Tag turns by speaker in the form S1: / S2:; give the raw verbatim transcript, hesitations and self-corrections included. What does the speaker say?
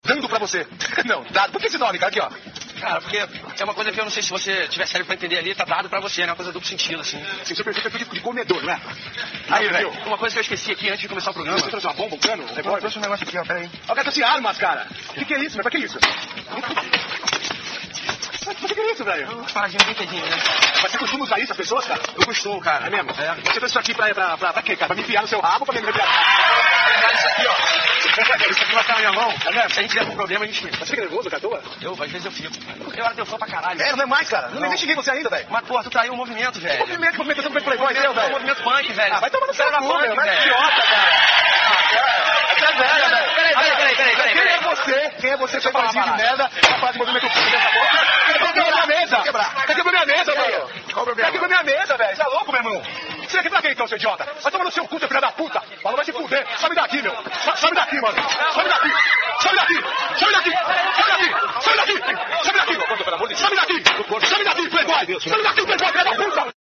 S1: dando pra você. Não, dado. Por que esse nome, cara? Aqui, ó.
S2: Cara, porque é uma coisa que eu não sei se você tiver sério pra entender ali, tá dado pra você, né? Uma coisa duplo sentido, assim.
S1: Assim, seu perfil é perfil de comedor, não é?
S2: Aí, velho, uma coisa que eu esqueci aqui antes de começar o programa.
S1: Você trouxe uma bomba, um cano, um
S2: Eu
S1: revólver?
S2: trouxe um negócio aqui, ó, peraí.
S1: Ó, cara, trouxe armas, cara. O que, que é isso, velho? Pra que isso? Pra que é isso, velho?
S2: Uma paradinha bem quedinha, né?
S1: Mas você costuma usar isso, as pessoas, cara?
S2: Eu costumo, cara.
S1: É mesmo?
S2: É.
S1: Você trouxe isso aqui pra, pra, pra, pra quê, cara? Pra me enfiar no seu rabo ou pra me enfiar?
S2: Isso aqui, ó. Isso aqui vai estar na minha mão. É mesmo? Se a gente tiver algum problema, a gente...
S1: Você fica nervoso, cara, toa?
S2: Eu, às vezes eu fico. Eu era teu fã pra caralho.
S1: É, não é mais, cara. Não,
S2: Não.
S1: nem cheguei você ainda, velho.
S2: Mas, porra, tu traiu o movimento, velho.
S1: Movimento, movimento, eu tô playboy
S2: Movimento,
S1: seu,
S2: é um
S1: velho.
S2: movimento punk, velho.
S1: Ah, vai tomar no seu
S2: Você era
S1: cu,
S2: punk,
S1: meu. Não é
S2: velho.
S1: idiota, cara. Ah, cara. Você é velho, velho.
S2: Peraí, peraí, peraí, peraí, peraí.
S1: Quem é você? Quem é você, seu
S2: falar uma
S1: pãozinho de
S2: parada.
S1: merda, pra falar de movimento punk dessa boca? Você quebrou minha mesa. Você quebrou minha mesa, velho.
S2: Qual o problema?
S1: Você quebrou minha mesa, velho. Você é louco, meu irmão? Você vai quebrar quem, então, seu idiota? Vai tomar no seu cu, seu filho da puta. Fala, vai se fuder. Sobe daqui, meu. So- Sobe daqui, mano. Sobe daqui. Sobe daqui. Sobe daqui. Sobe daqui. Sobe daqui. Sobe daqui. Sobe daqui. Sobe daqui, playboy. Sobe daqui, filho da puta.